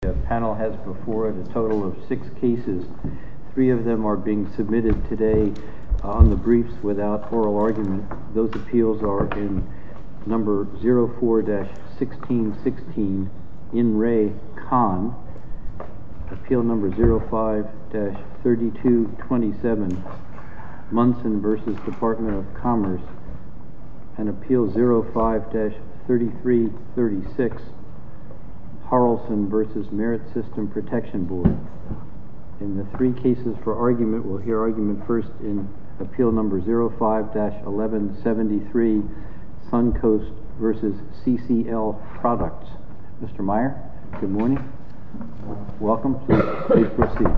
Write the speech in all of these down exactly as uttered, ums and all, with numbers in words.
The panel has before it a total of six cases. Three of them are being submitted today uh, on the briefs without oral argument. Those appeals are in number zero four dash sixteen sixteen, In Re Khan, appeal number zero five dash thirty-two twenty-seven, Munson versus Department of Commerce, and appeal zero five dash thirty-three thirty-six, Harrelson versus Merit System Protection Board. In the three cases for argument, we'll hear argument first in appeal number zero five dash eleven seventy-three, Suncoast versus C C L Products. Mister Meyer, good morning. Welcome. Please, please proceed.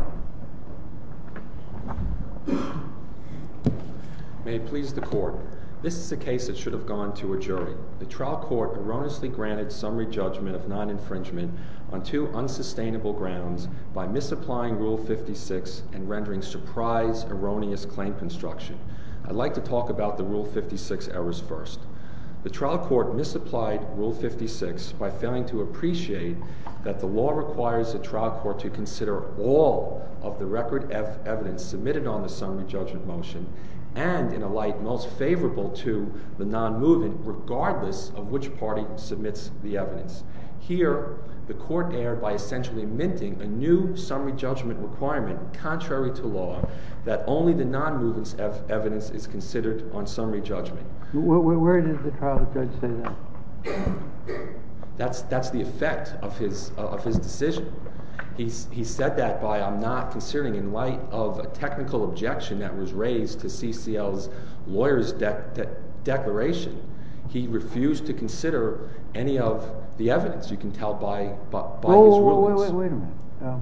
May it please the court. This is a case that should have gone to a jury. The trial court erroneously granted summary judgment of non-infringement on two unsustainable grounds by misapplying Rule fifty-six and rendering surprise, erroneous claim construction. I'd like to talk about the Rule fifty-six errors first. The trial court misapplied Rule fifty-six by failing to appreciate that the law requires the trial court to consider all of the record ev- evidence submitted on the summary judgment motion and in a light most favorable to the non-movement, regardless of which party submits the evidence. Here, the court erred by essentially minting a new summary judgment requirement, contrary to law, that only the non-movement's ev- evidence is considered on summary judgment. Where, where, where did the trial judge say that? That's that's the effect of his uh, of his decision. He's, he said that by I'm not considering, in light of a technical objection that was raised to C C L's lawyer's de- de- declaration, he refused to consider any of the evidence. You can tell by by, by oh, his rulings. Wait, wait, wait a minute. Uh,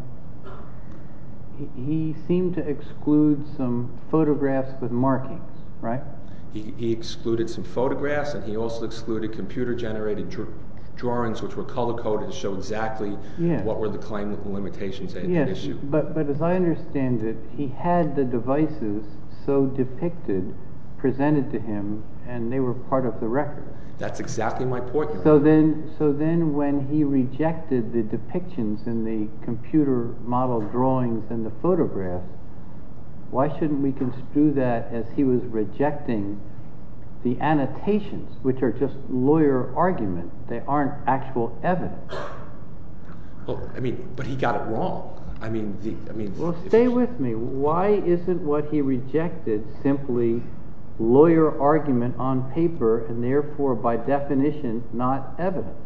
he, he seemed to exclude some photographs with markings, right? He, he excluded some photographs, and he also excluded computer-generated dr- drawings which were color-coded to show exactly yes. what were the claim limitations at yes, issue. But, but as I understand it, he had the devices so depicted, presented to him, and they were part of the record. That's exactly my point, Your So Honor. then, so then when he rejected the depictions in the computer model drawings and the photographs, why shouldn't we construe that as he was rejecting the annotations, which are just lawyer argument? They aren't actual evidence. Well, I mean, but he got it wrong. I mean, the, I mean. Well, stay with me. Why isn't what he rejected simply lawyer argument on paper, and therefore, by definition, not evidence?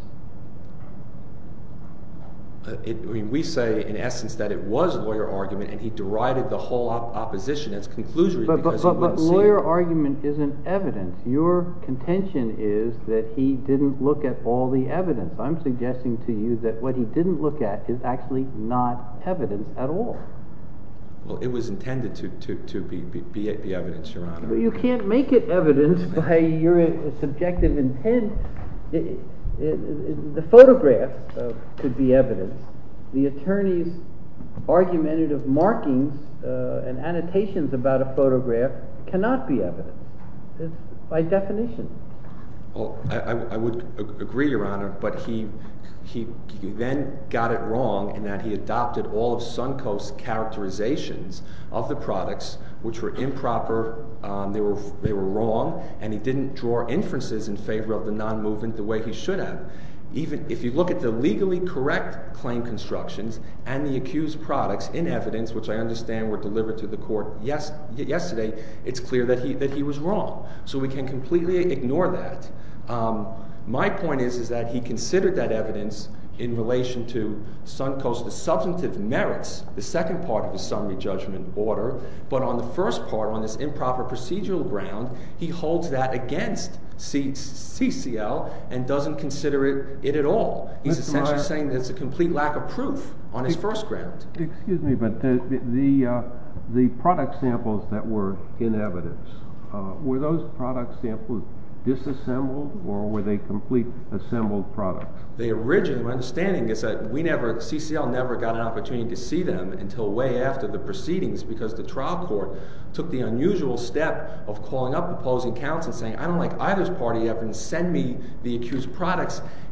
Uh, it, I mean, we say, in essence, that it was lawyer argument, and he derided the whole op- opposition as conclusory but, because but, he wouldn't but see lawyer it. argument isn't evidence. Your contention is that he didn't look at all the evidence. I'm suggesting to you that what he didn't look at is actually not evidence at all. Well, it was intended to, to, to be, be, be evidence, Your Honor. But you can't make it evidence by your subjective intent. It, it, it, the photograph uh, could be evidence. The attorney's argumentative markings uh, and annotations about a photograph cannot be evidence. It's by definition. Well, I, I, I would ag- agree, Your Honor, but he, he he then got it wrong in that he adopted all of Suncoast's characterizations of the products, which were improper. Um, they were they were wrong, and he didn't draw inferences in favor of the non-movement the way he should have. Even if you look at the legally correct claim constructions and the accused products in evidence, which I understand were delivered to the court yes, yesterday, it's clear that he that he was wrong. So we can completely ignore that. Um, my point is, is that he considered that evidence in relation to Suncoast, the substantive merits, the second part of his summary judgment order, but on the first part, on this improper procedural ground, he holds that against C C L and doesn't consider it, it at all. He's Mister essentially Meyer, saying there's a complete lack of proof on his first ground. Excuse me, but the the, uh, the product samples that were in evidence, uh, were those product samples disassembled, or were they complete assembled products? They originally, my understanding is that we never, C C L never got an opportunity to see them until way after the proceedings, because the trial court took the unusual step of calling up opposing counsel and saying, I don't like either party evidence, send me the accused products.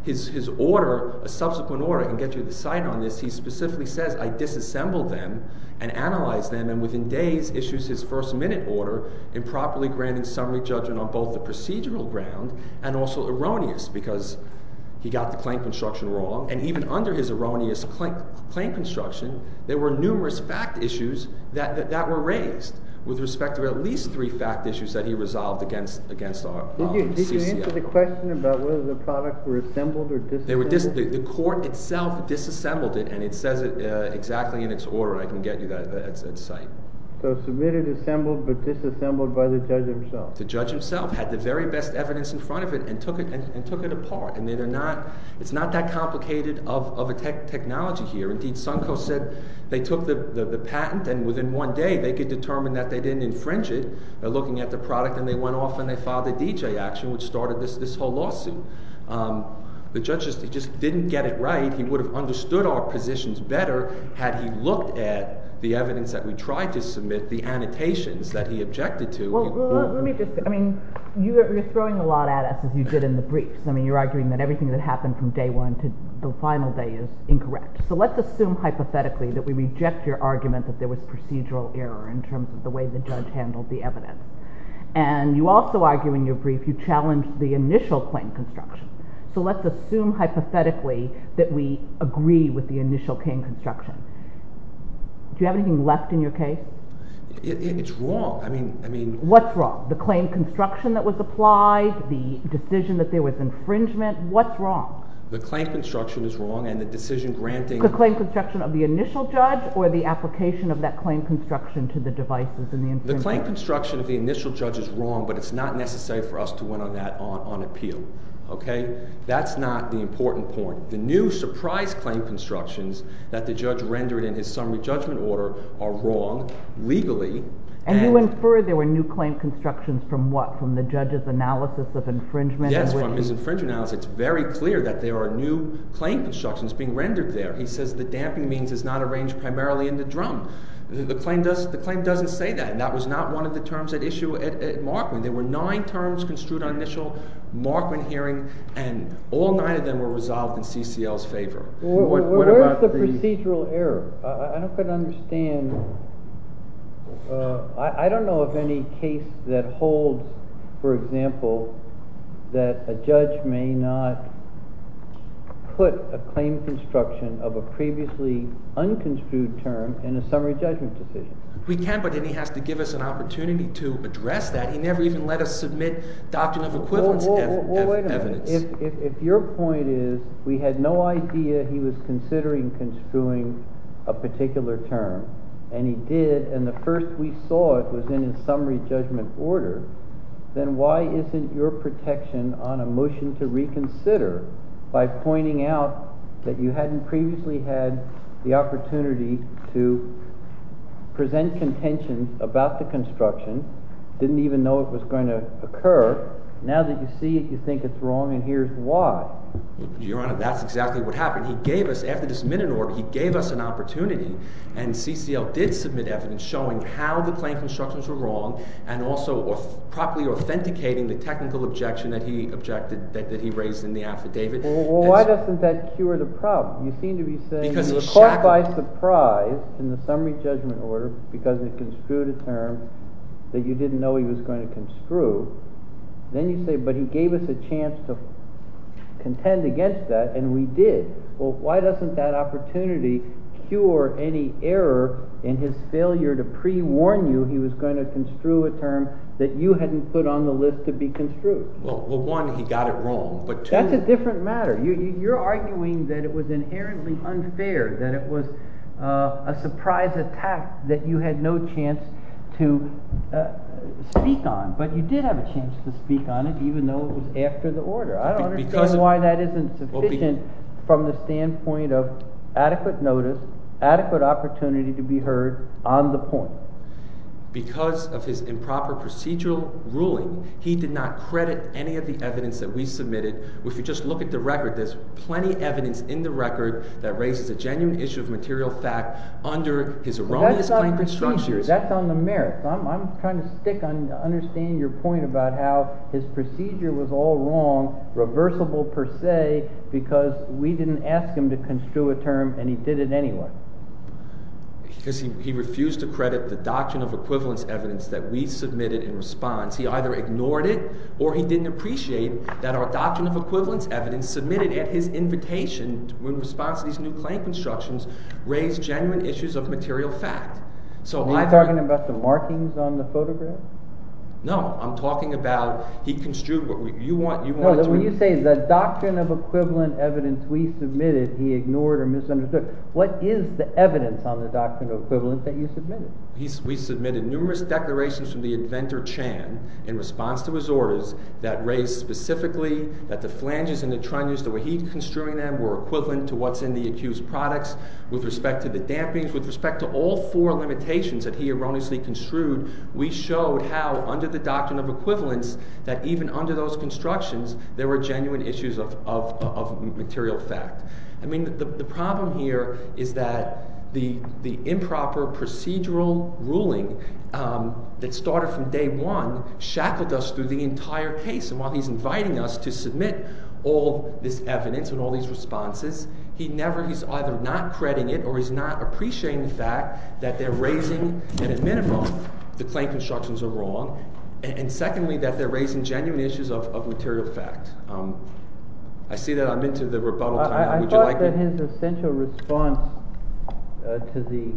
his, his order, a subsequent order, I can get you the site on this, he specifically says, I disassembled them and analyzed them, and within days issues his first minute order, improperly granting summary judgment on both the procedural ground and also erroneous, because he got the claim construction wrong, and even under his erroneous claim, claim construction, there were numerous fact issues that, that, that were raised with respect to at least three fact issues that he resolved against against our Did you, um, did you C C L. answer the question about whether the products were assembled or disassembled? They were dis the, the court itself disassembled it, and it says it uh, exactly in its order. I can get you that at that site. So submitted, assembled, but disassembled by the judge himself. The judge himself had the very best evidence in front of it and took it and, and took it apart. And they're not. It's not that complicated of, of a tech technology here. Indeed, Suncoast said they took the, the, the patent, and within one day they could determine that they didn't infringe it. They're looking at the product, and they went off and they filed a D J action, which started this this whole lawsuit. Um, The judge just, he just didn't get it right. He would have understood our positions better had he looked at the evidence that we tried to submit, the annotations that he objected to. Well, He- well, let me just, I mean, you're, you're throwing a lot at us as you did in the briefs. I mean, you're arguing that everything that happened from day one to the final day is incorrect. So let's assume hypothetically that we reject your argument that there was procedural error in terms of the way the judge handled the evidence. And you also argue in your brief, you challenged the initial claim construction. So let's assume hypothetically that we agree with the initial claim construction. Do you have anything left in your case? It, it, it's wrong. I mean, I mean. What's wrong? The claim construction that was applied, the decision that there was infringement. What's wrong? The claim construction is wrong, and the decision granting. The claim construction of the initial judge, or the application of that claim construction to the devices in the infringement? The claim construction of the initial judge is wrong, but it's not necessary for us to win on that on, on appeal. Okay? That's not the important point. The new surprise claim constructions that the judge rendered in his summary judgment order are wrong legally. And, and you infer there were new claim constructions from what? From the judge's analysis of infringement? Yes, from his infringement analysis. It's very clear that there are new claim constructions being rendered there. He says the damping means is not arranged primarily in the drum. The, the, claim does, the claim doesn't say that, and that was not one of the terms at issue at, at Markman. There were nine terms construed on initial Markman hearing, and all nine of them were resolved in C C L's favor. Well, what, what where's about the, the procedural error? I, I don't quite understand. Uh, I, I don't know of any case that holds, for example, that a judge may not put a claim construction of a previously unconstrued term in a summary judgment decision. We can, but then he has to give us an opportunity to address that. He never even let us submit doctrine of equivalence well, well, ev well, wait a evidence. Minute. If, if, if your point is we had no idea he was considering construing a particular term, and he did, and the first we saw it was in his summary judgment order, then why isn't your protection on a motion to reconsider by pointing out that you hadn't previously had the opportunity to present contentions about the construction, didn't even know it was going to occur. Now that you see it, you think it's wrong, and here's why. Your Honor, that's exactly what happened. He gave us, after this minute order, he gave us an opportunity, and C C L did submit evidence showing how the claim constructions were wrong, and also auth properly authenticating the technical objection that he objected, that, that he raised in the affidavit. Well, well why doesn't that cure the problem? You seem to be saying because you were he caught by shackled. surprise in the summary judgment order because it construed a term that you didn't know he was going to construe. Then you say, but he gave us a chance to contend against that, and we did. Well, why doesn't that opportunity cure any error in his failure to pre-warn you he was going to construe a term that you hadn't put on the list to be construed? Well, well one, he got it wrong, but two... That's a different matter. You, you, you're arguing that it was inherently unfair, that it was uh, a surprise attack that you had no chance to uh, speak on, but you did have a chance to speak on it even though it was after the order. I don't Be understand of, why that isn't sufficient well, from the standpoint of adequate notice, adequate opportunity to be heard on the point. because of his improper procedural ruling, he did not credit any of the evidence that we submitted. If you just look at the record, there's plenty of evidence in the record that raises a genuine issue of material fact under his erroneous claim constructions. That's on the merits. I'm, I'm trying to stick on understand your point about how his procedure was all wrong, reversible per se, because we didn't ask him to construe a term and he did it anyway. Because he, he refused to credit the doctrine of equivalence evidence that we submitted in response. He either ignored it or he didn't appreciate that our doctrine of equivalence evidence submitted at his invitation in response to these new claim constructions raised genuine issues of material fact. So Are you either, talking about the markings on the photograph? No, I'm talking about he construed what we, you want. You No, want that to, when you say the doctrine of equivalent evidence we submitted, he ignored or misunderstood. What is the evidence on the doctrine of equivalence that you submitted? He's, we submitted numerous declarations from the inventor Chan in response to his orders that raised specifically that the flanges and the trunnions, the way he's construing them, were equivalent to what's in the accused products with respect to the dampings, with respect to all four limitations that he erroneously construed. We showed how under the doctrine of equivalence that even under those constructions there were genuine issues of, of, of material fact. I mean, the, the problem here is that the, the improper procedural ruling um, that started from day one shackled us through the entire case. And while he's inviting us to submit all this evidence and all these responses, he never, he's either not crediting it or he's not appreciating the fact that they're raising, at a minimum, the claim constructions are wrong, and, and secondly, that they're raising genuine issues of, of material fact. Um, I see that I'm into the rebuttal time. I, I Would thought you like that me? his essential response uh, to the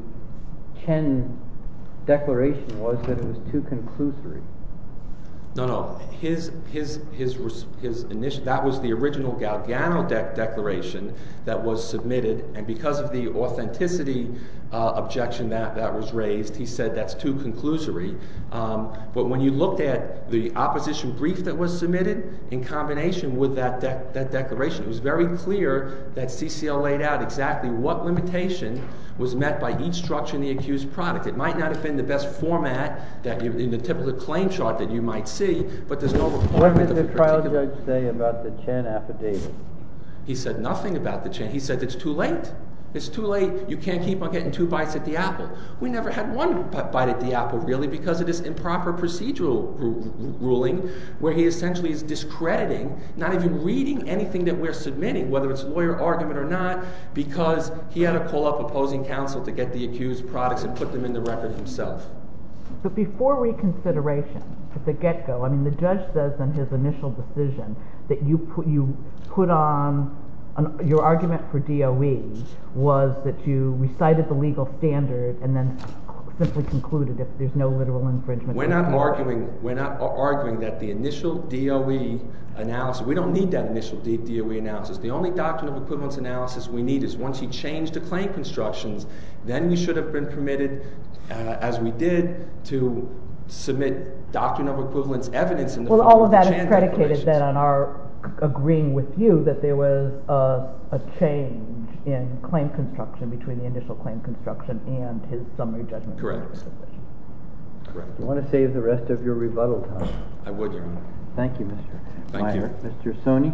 Chen declaration was that it was too conclusory. No, no. His his his his initial, that was the original Galgano de- declaration that was submitted, and because of the authenticity uh, objection that, that was raised, he said that's too conclusory. Um, but when you looked at the opposition brief that was submitted in combination with that de- that declaration, it was very clear that C C L laid out exactly what limitation was met by each structure in the accused product. It might not have been the best format that you, in the typical claim chart that you might see, but there's no requirement. What did the of a trial particular... judge say about the Chen affidavit? He said nothing about the Chen. He said it's too late. It's too late. You can't keep on getting two bites at the apple. We never had one bite at the apple, really, because of this improper procedural ru- ruling where he essentially is discrediting, not even reading anything that we're submitting, whether it's lawyer argument or not, because he had to call up opposing counsel to get the accused products and put them in the record himself. But before reconsideration, at the get-go, I mean, the judge says in his initial decision that you put, you put on an, your argument for D O E was that you recited the legal standard and then simply concluded if there's no literal infringement. We're not arguing. We're not arguing that the initial D O E analysis. We don't need that initial D O E analysis. The only doctrine of equivalence analysis we need is once you change the claim constructions, then we should have been permitted, uh, as we did, to submit doctrine of equivalence evidence in the well, form all of of the that Chan is predicated declarations. then on our agreeing with you that there was a, a change in claim construction between the initial claim construction and his summary judgment. Correct. Decision. Correct. You want to save the rest of your rebuttal time? I would, Your Honor. Thank you, Mister Thank Meyer. you. Mister Soni?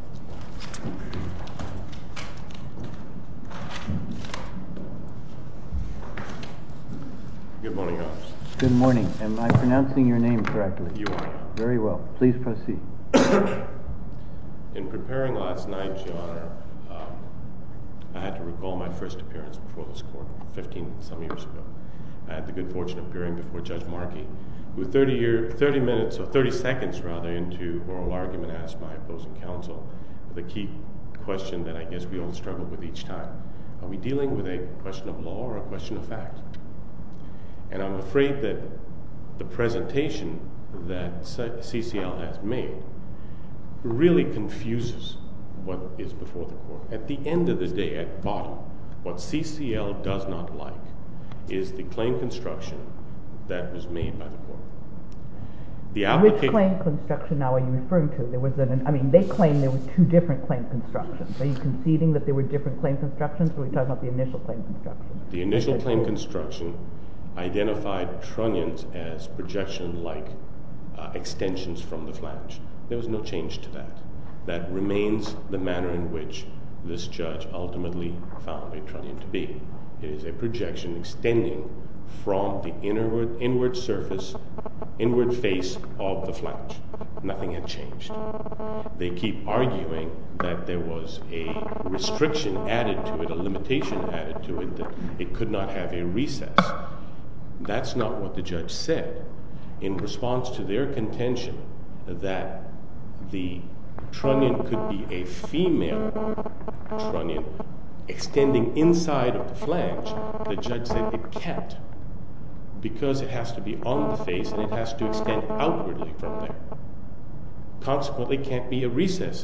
Good morning, Your Honor. Good morning. Am I pronouncing your name correctly? You are. Very well. Please proceed. In preparing last night, Your Honor, um, I had to recall my first appearance before this court, fifteen some years ago. I had the good fortune of appearing before Judge Markey, who thirty, year, thirty minutes, or thirty seconds rather, into oral argument asked my opposing counsel the key question that I guess we all struggle with each time. Are we dealing with a question of law or a question of fact? And I'm afraid that the presentation that C C L has made really confuses what is before the court. At the end of the day, at bottom, what C C L does not like is the claim construction that was made by the court. The applica- Which claim construction now are you referring to? There was an, I mean, they claim there were two different claim constructions. Are you conceding that there were different claim constructions, or are we talking about the initial claim construction? The initial claim construction identified trunnions as projection-like uh, extensions from the flange. There was no change to that. That remains the manner in which this judge ultimately found a trunnion to be. It is a projection extending from the inward, inward surface, inward face of the flange. Nothing had changed. They keep arguing that there was a restriction added to it, a limitation added to it, that it could not have a recess. That's not what the judge said. In response to their contention that the trunnion could be a female trunnion extending inside of the flange, the judge said it can't, because it has to be on the face and it has to extend outwardly from there. Consequently, can't be a recess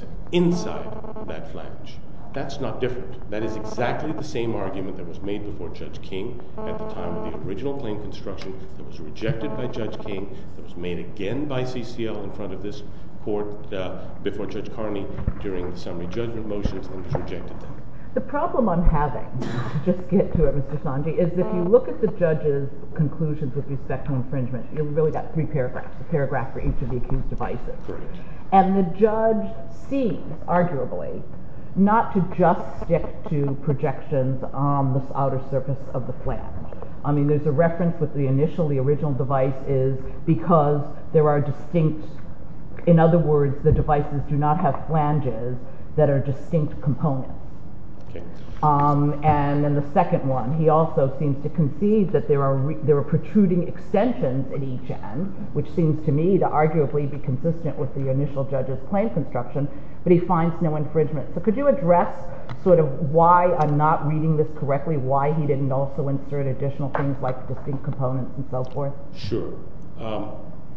inside that flange. That's not different. That is exactly the same argument that was made before Judge King at the time of the original claim construction, that was rejected by Judge King, that was made again by C C L in front of this court uh, before Judge Carney during the summary judgment motions, and was rejected then. The problem I'm having, to just get to it, Mister Sanji, is if you look at the judge's conclusions with respect to infringement, you've really got three paragraphs, a paragraph for each of the accused devices. Correct. And the judge seems, arguably, not to just stick to projections on the outer surface of the flange. I mean, there's a reference with the initial, the original device is because there are distinct, in other words, the devices do not have flanges that are distinct components. Okay. Um, and in the second one, he also seems to concede that there are re- there are protruding extensions at each end, which seems to me to arguably be consistent with the initial judge's claim construction, but he finds no infringement. So could you address sort of why I'm not reading this correctly, why he didn't also insert additional things like distinct components and so forth? Sure. Um,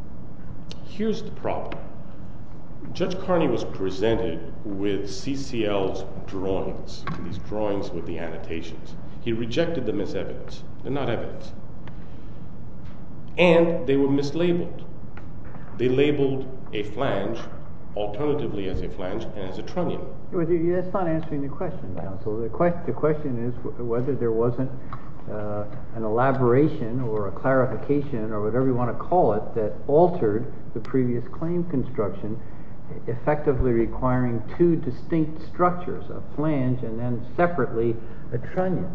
here's the problem. Judge Carney was presented with C C L's drawings, these drawings with the annotations. He rejected them as evidence. They're not evidence. And they were mislabeled. They labeled a flange alternatively as a flange and as a trunnion. That's not answering the question, counsel. The, que- the question is whether there wasn't uh, an elaboration or a clarification or whatever you want to call it that altered the previous claim construction, effectively requiring two distinct structures, a flange and then separately a trunnion.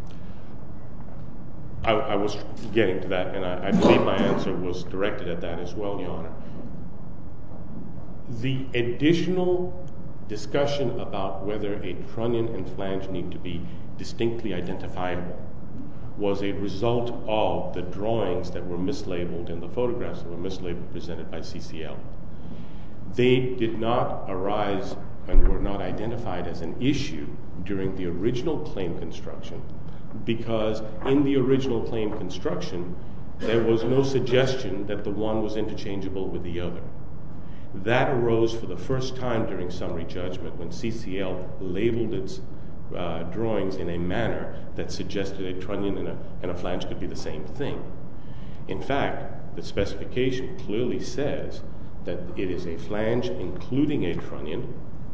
I, I was getting to that, and I, I believe my answer was directed at that as well, Your Honor. The additional discussion about whether a trunnion and flange need to be distinctly identifiable was a result of the drawings that were mislabeled and the photographs that were mislabeled presented by C C L. They did not arise and were not identified as an issue during the original claim construction, because in the original claim construction there was no suggestion that the one was interchangeable with the other. That arose for the first time during summary judgment when C C L labeled its uh, drawings in a manner that suggested a trunnion and a, and a flange could be the same thing. In fact, the specification clearly says that it is a flange including a trunnion,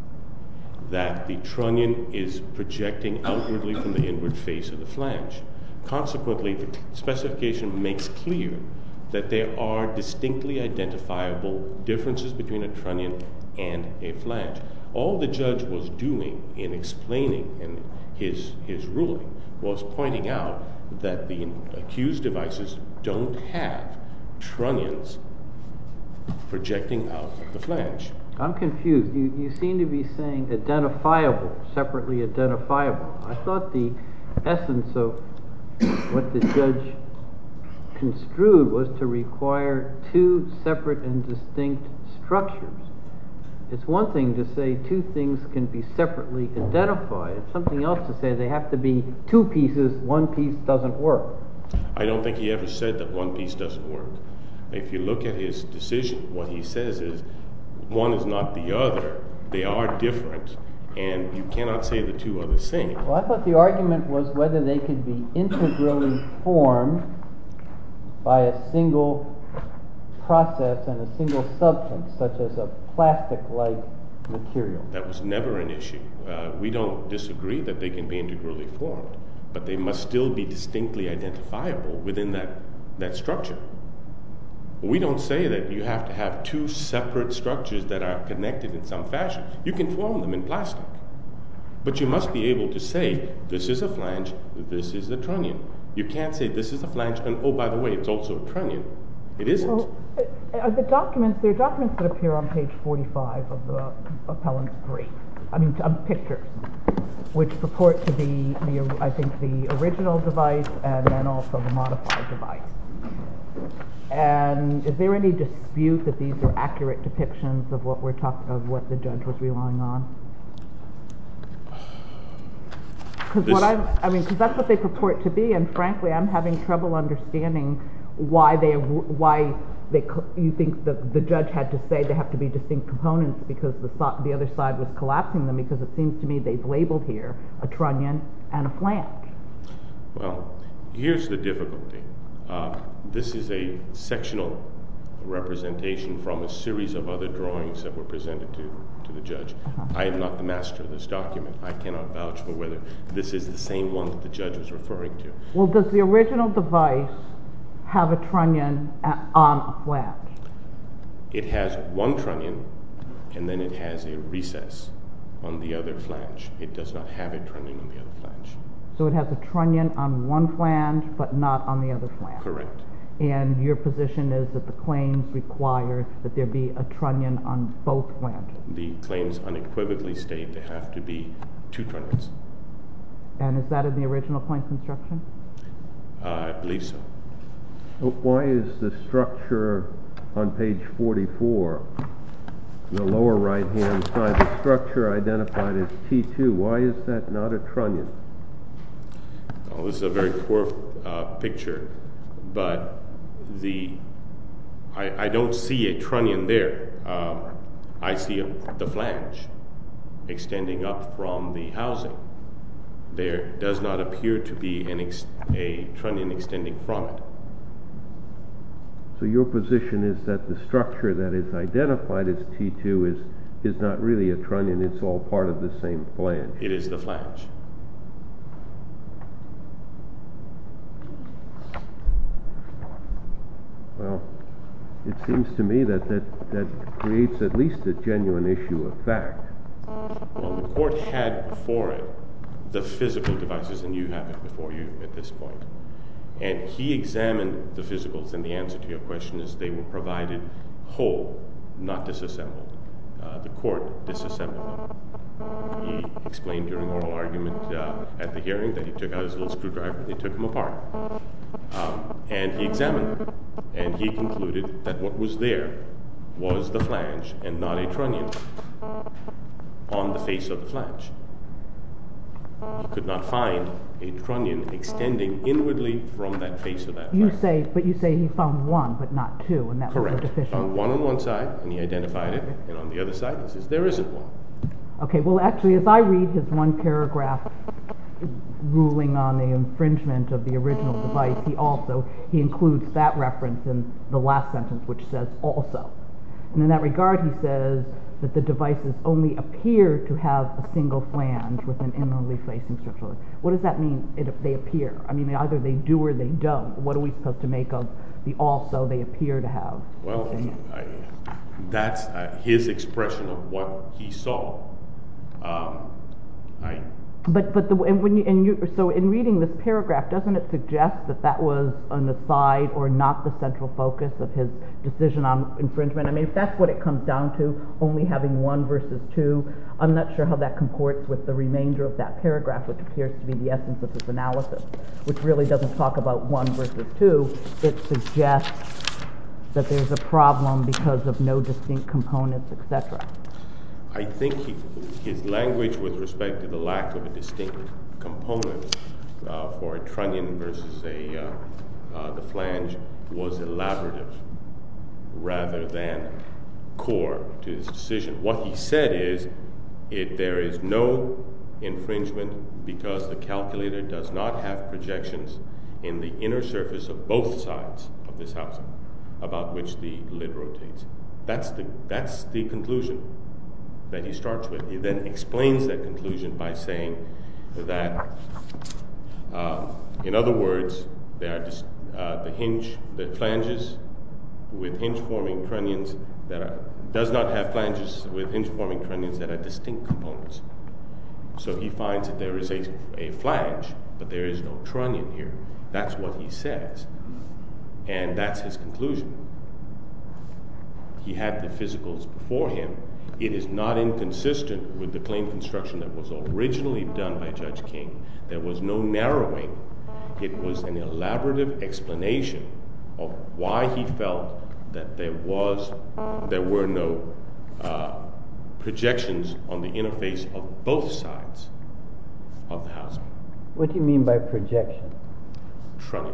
that the trunnion is projecting outwardly from the inward face of the flange. Consequently, the specification makes clear that there are distinctly identifiable differences between a trunnion and a flange. All the judge was doing in explaining in his, his ruling was pointing out that the accused devices don't have trunnions projecting out of the flange. I'm confused. You, you seem to be saying identifiable, separately identifiable. I thought the essence of what the judge construed was to require two separate and distinct structures. It's one thing to say two things can be separately identified. It's something else to say they have to be two pieces, one piece doesn't work. I don't think he ever said that one piece doesn't work. If you look at his decision, what he says is one is not the other. They are different, and you cannot say the two are the same. Well, I thought the argument was whether they could be integrally formed by a single process and a single substance, such as a plastic-like material. That was never an issue. Uh, we don't disagree that they can be integrally formed. but they must still be distinctly identifiable within that, that structure. We don't say that you have to have two separate structures that are connected in some fashion. You can form them in plastic. But you must be able to say, this is a flange, this is a trunnion. You can't say this is a flange, and oh, by the way, it's also a trunnion. It isn't. Well, are the documents, there are documents that appear on page forty-five of the appellant's brief, I mean, um, pictures, which purport to be, the, I think, the original device and then also the modified device. And is there any dispute that these are accurate depictions of what we're talking, of what the judge was relying on? Because what I'm, I mean, because that's what they purport to be, and frankly, I'm having trouble understanding why they, why they, you think the the judge had to say they have to be distinct components because the the other side was collapsing them. Because it seems to me they've labeled here a trunnion and a flange. Well, here's the difficulty. Uh, this is a sectional representation from a series of other drawings that were presented to, to the judge. Uh-huh. I am not the master of this document. I cannot vouch for whether this is the same one that the judge was referring to. Well, does the original device have a trunnion on a flange? It has one trunnion, and then it has a recess on the other flange. It does not have a trunnion on the other flange. So it has a trunnion on one flange, but not on the other flange? Correct. And your position is that the claims require that there be a trunnion on both flanges? The claims unequivocally state there have to be two trunnions. And is that in the original claim construction? Uh, I believe so. Why is the structure on page forty-four, the lower right-hand side, the structure identified as T two, why is that not a trunnion? Well, this is a very poor uh, picture, but the I, I don't see a trunnion there. Um, I see a, the flange extending up from the housing. There does not appear to be an ex, a trunnion extending from it. So your position is that the structure that is identified as T two is, is not really a trunnion, it's all part of the same flange? It is the flange. Well, it seems to me that, that that creates at least a genuine issue of fact. Well, the court had before it the physical devices, and you have it before you at this point. And he examined the physicals, and the answer to your question is they were provided whole, not disassembled. Uh, the court disassembled them. He explained during oral argument uh, at the hearing that he took out his little screwdriver, they took them apart. Um, and he examined them, and he concluded that what was there was the flange and not a trunnion on the face of the flange. He could not find a trunnion extending inwardly from that face of that flange. You say, but you say he found one, but not two, and that Correct. was a deficiency. Found one on one side, and he identified it, and on the other side he says there isn't one. Okay, well actually as I read his one paragraph ruling on the infringement of the original device, he also, he includes that reference in the last sentence which says also. And in that regard he says that the devices only appear to have a single flange with an inwardly facing structure. What does that mean, it, they appear? I mean, either they do or they don't. What are we supposed to make of the also they appear to have? Well, I, that's uh, his expression of what he saw. Um, I. But but the and when you and you so in reading this paragraph, doesn't it suggest that that was an aside or not the central focus of his decision on infringement? I mean, if that's what it comes down to, only having one versus two, I'm not sure how that comports with the remainder of that paragraph, which appears to be the essence of his analysis, which really doesn't talk about one versus two. It suggests that there's a problem because of no distinct components, et cetera. I think he, his language with respect to the lack of a distinct component uh, for a trunnion versus a uh, uh, the flange was elaborative rather than core to his decision. What he said is, it there is no infringement because the calculator does not have projections in the inner surface of both sides of this housing about which the lid rotates. That's the that's the conclusion that he starts with. He then explains that conclusion by saying that Um, in other words, they are dis- uh, the hinge, the flanges with hinge-forming trunnions that are, does not have flanges with hinge-forming trunnions that are distinct components. So he finds that there is a, a flange, but there is no trunnion here. That's what he says. And that's his conclusion. He had the physicals before him. It is not inconsistent with the claim construction that was originally done by Judge King. There was no narrowing. It was an elaborative explanation of why he felt that there was, there were no uh, projections on the interface of both sides of the housing. What do you mean by projection? Trunnion.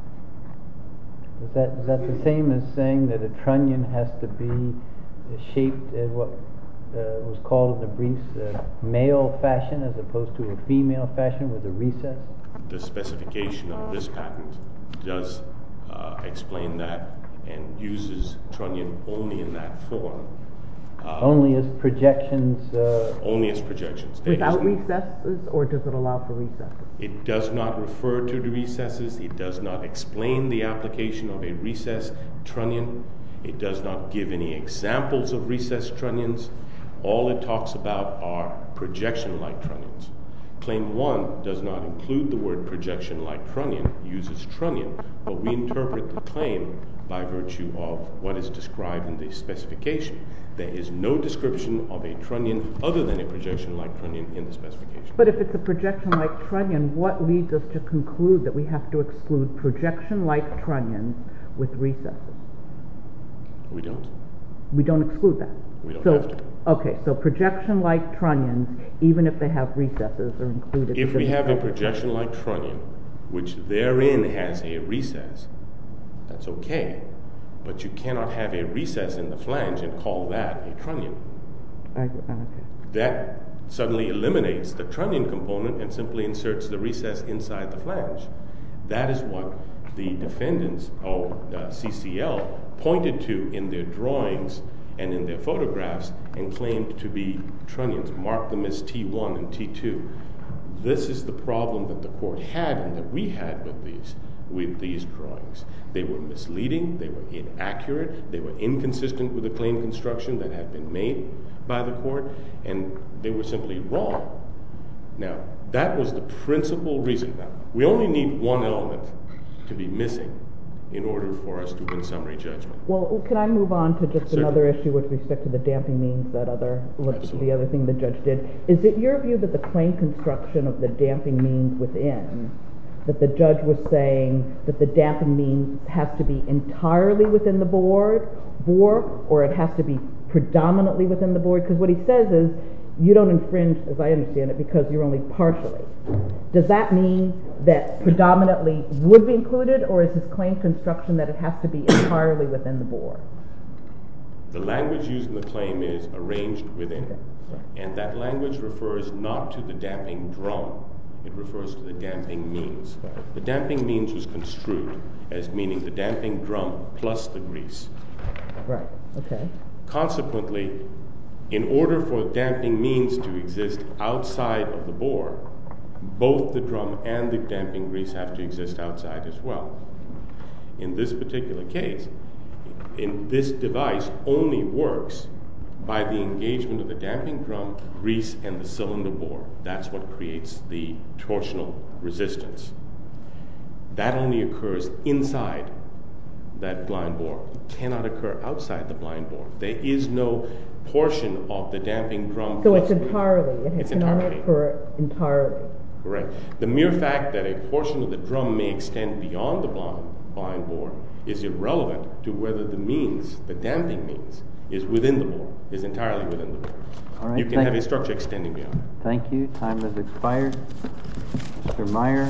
Is that, is that the same as saying that a trunnion has to be shaped in what uh, was called in the briefs uh, male fashion as opposed to a female fashion with a recess? The specification of this patent does uh, explain that and uses trunnion only in that form. Uh, only as projections? Uh, only as projections. There Without is- recesses, or does it allow for recesses? It does not refer to the recesses. It does not explain the application of a recess trunnion. It does not give any examples of recess trunnions. All it talks about are projection-like trunnions. Claim one does not include the word projection-like trunnion, uses trunnion, but we interpret the claim by virtue of what is described in the specification. There is no description of a trunnion other than a projection-like trunnion in the specification. But if it's a projection-like trunnion, what leads us to conclude that we have to exclude projection-like trunnions with recesses? We don't. We don't exclude that. We don't so, have to. Okay, so projection-like trunnions, even if they have recesses, are included. If we within have the a scope of projection-like trunnion, which therein has a recess, that's okay. But you cannot have a recess in the flange and call that a trunnion. I, okay. That suddenly eliminates the trunnion component and simply inserts the recess inside the flange. That is what the defendants, or uh, C C L, pointed to in their drawings and in their photographs and claimed to be trunnions, marked them as T one and T two. This is the problem that the court had and that we had with these, with these drawings. They were misleading, they were inaccurate, they were inconsistent with the claim construction that had been made by the court, and they were simply wrong. Now, that was the principal reason. Now, we only need one element to be missing in order for us to win summary judgment. Well, can I move on to just Certainly. another issue with respect to the damping means, that other, what Absolutely. the other thing the judge did? Is it your view that the claim construction of the damping means within, that the judge was saying that the damping means has to be entirely within the board, bore, or it has to be predominantly within the board? Because what he says is, you don't infringe, as I understand it, because you're only partially. Does that mean that predominantly would be included, or is his claim construction that it has to be entirely within the board? The language used in the claim is arranged within, and that language refers not to the damping drum, it refers to the damping means. The damping means was construed as meaning the damping drum plus the grease. Right, okay. Consequently, in order for damping means to exist outside of the bore, both the drum and the damping grease have to exist outside as well. In this particular case, in this device only works by the engagement of the damping drum, grease, and the cylinder bore. That's what creates the torsional resistance. That only occurs inside that blind bore. It cannot occur outside the blind bore. There is no portion of the damping drum. So it's entirely, it It's can only entirely. occur entirely. Correct. The mere fact that a portion of the drum may extend beyond the blind, blind bore is irrelevant to whether the means, the damping means, is within the bore, is entirely within the bore. All right, You can thank- have a structure extending beyond it. Thank you. Time has expired. Mister Meyer,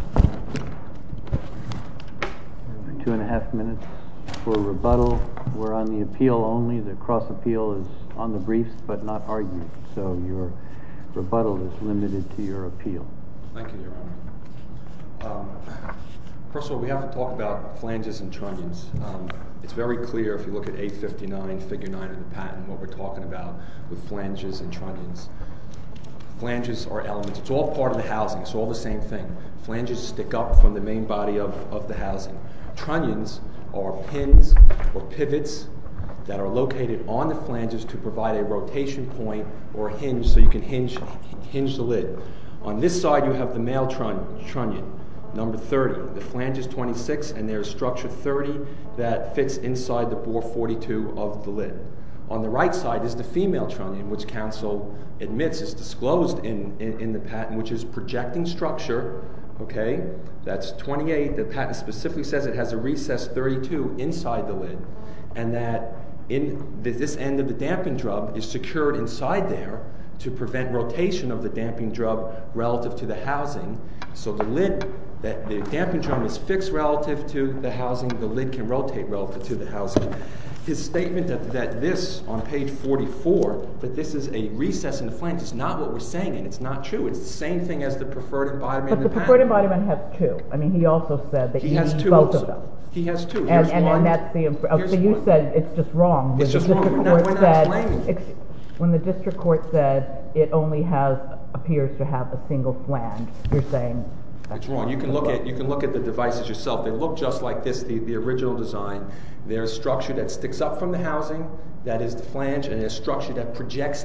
two and a half minutes for rebuttal. We're on the appeal only. The cross appeal is on the briefs but not argued. So your rebuttal is limited to your appeal. Thank you, Your Honor. Um, first of all, we have to talk about flanges and trunnions. Um, it's very clear if you look at eight fifty-nine, figure nine of the patent, what we're talking about with flanges and trunnions. Flanges are elements. It's all part of the housing. It's all the same thing. Flanges stick up from the main body of, of the housing. Trunnions are pins or pivots that are located on the flanges to provide a rotation point or a hinge so you can hinge, hinge the lid. On this side you have the male trun, trunnion, number thirty. The flange is twenty-six and there's structure thirty that fits inside the bore forty-two of the lid. On the right side is the female trunnion, which counsel admits is disclosed in, in, in the patent, which is projecting structure. Okay, that's twenty-eight. The patent specifically says it has a recess thirty-two inside the lid, and that in this end of the damping drum is secured inside there to prevent rotation of the damping drum relative to the housing. So the lid, that the damping drum is fixed relative to the housing, the lid can rotate relative to the housing. His statement that, that this, on page forty-four, that this is a recess in the flange is not what we're saying, and it's not true. It's the same thing as the preferred embodiment But in the the preferred patent. embodiment has two. I mean, he also said that He you has need two both also. of them. He has two. And, Here's and, one. and that's the, imp- oh, Here's so you one. said it's just wrong. When It's the just wrong. district We're not- court we're not said- claiming. ex- When the district court said it only has, appears to have a single flange, you're saying It's wrong. You can look at you can look at the devices yourself. They look just like this, the, the original design. There's structure that sticks up from the housing, that is the flange, and there's structure that projects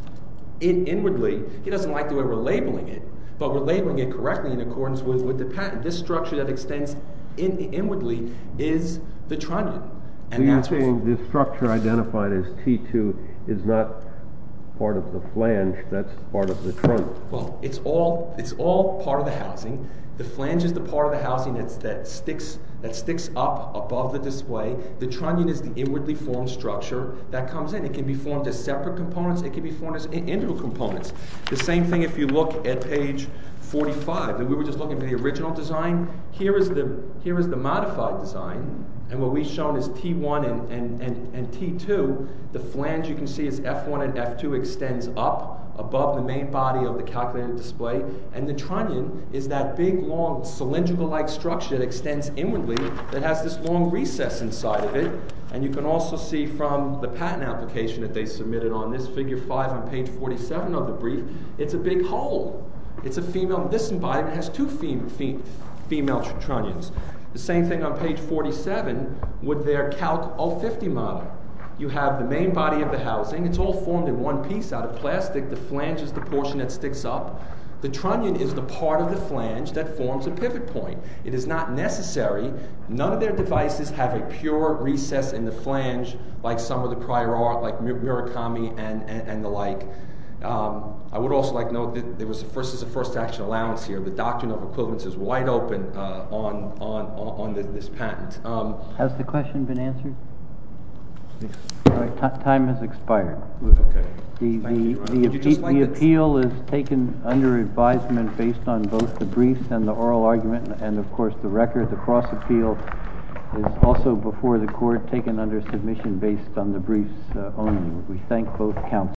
in, inwardly. He doesn't like the way we're labeling it, but we're labeling it correctly in accordance with, with the patent. This structure that extends in, inwardly is the trunnion. So you're saying the structure identified as T two is not part of the flange, that's part of the trunk. Well, it's all it's all part of the housing. The flange is the part of the housing that's, that sticks that sticks up above the display. The trunnion is the inwardly formed structure that comes in. It can be formed as separate components. It can be formed as in- integral components. The same thing if you look at page forty-five. We were just looking at the original design. Here is the here is the modified design. And what we've shown is T one and, and, and, and T two. The flange you can see is F one and F two extends up above the main body of the calculated display. And the trunnion is that big, long, cylindrical-like structure that extends inwardly that has this long recess inside of it. And you can also see from the patent application that they submitted on this, figure five on page forty-seven of the brief, it's a big hole. It's a female, this embodiment has two fem, fem, female tr- trunnions. The same thing on page forty-seven with their Calc oh fifty model. You have the main body of the housing. It's all formed in one piece out of plastic. The flange is the portion that sticks up. The trunnion is the part of the flange that forms a pivot point. It is not necessary. None of their devices have a pure recess in the flange like some of the prior art, like Murakami and, and, and the like. Um, I would also like to note that there was a first is a first action allowance here. The doctrine of equivalence is wide open uh, on on on the, this patent. Um, Has the question been answered? All right, t- time has expired. okay. The, Thank the, you, Your Honor. the, Would you just appe- like the to- appeal is taken under advisement based on both the briefs and the oral argument, and, and of course the record. The cross appeal is also before the court, taken under submission based on the briefs uh, only. We thank both counsel.